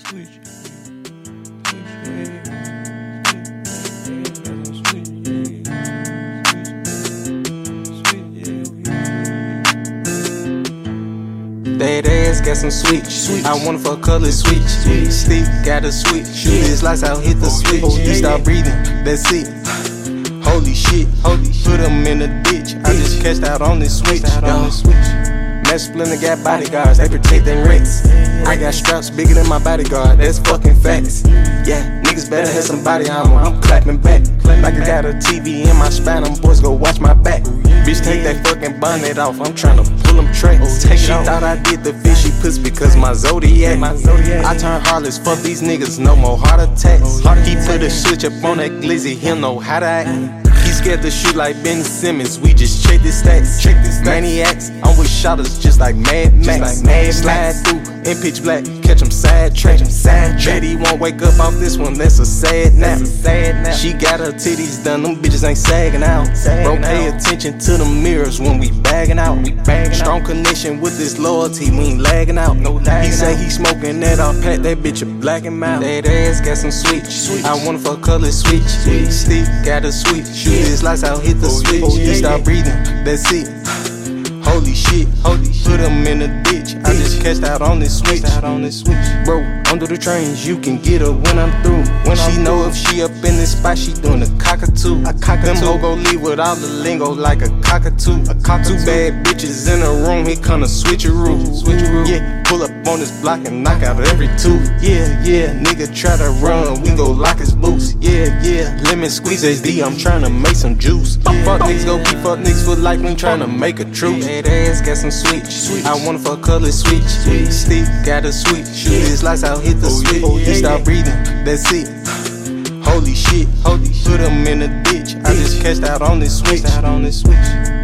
That ass got some sweet. I want for color sweet. Stick got a switch. Shoot his lights out, hit the switch. He start breathing, that's it. Holy shit, put him in the ditch. I just cashed out on this switch. Masculine got bodyguards, they protect them wrecks. I got straps bigger than my bodyguard, that's fucking facts. Yeah, niggas better have some body armor, I'm clapping back. Like I got a TV in my spine, them boys go watch my back. Bitch, take that fucking bonnet off, I'm tryna pull them tracks. She thought I did the fishy puss because my Zodiac. I turn heartless, fuck these niggas, no more heart attacks. He put a switch up on that glizzy, he'll know how to act. He scared to shoot like Ben Simmons, we just check this stats. Maniacs, I'm with shotters just like Mad Max. Slide through in pitch black, catch him sidetrack. Bet he won't wake up off this one, that's a sad nap. She got her titties done, them bitches ain't sagging out. Bro, pay attention to the mirrors when we bagging out. Strong connection with this loyalty, we ain't lagging out. He say he smoking that off pack, that bitch a black and mild. That ass got some sweet. I want for color switch. Stick got a switch. Shoot his lights out, hit the switch. He start breathing, that's it. Holy shit, put him in the ditch. I just cashed out on this switch. Bro, under the trains, you can get her when I'm through. When she know if she up in this spot, she doing a cockatoo. Them ho go leave with all the lingo like a cockatoo. Two bad bitches in a room, he kinda switcheroo. Yeah, pull up on this block and knock out every tooth. Yeah, nigga try to run, we go lock his boots. Yeah, lemon squeeze HD, I'm tryna make some juice. Fuck niggas go keep fuck niggas for life, we tryna make a truce. That ass got some sweet. I want for color switch. Stick got a switch. Shoot his lights out, hit the switch. He start breathing, that's it. Holy shit, put him in the ditch. I just cashed out on this switch.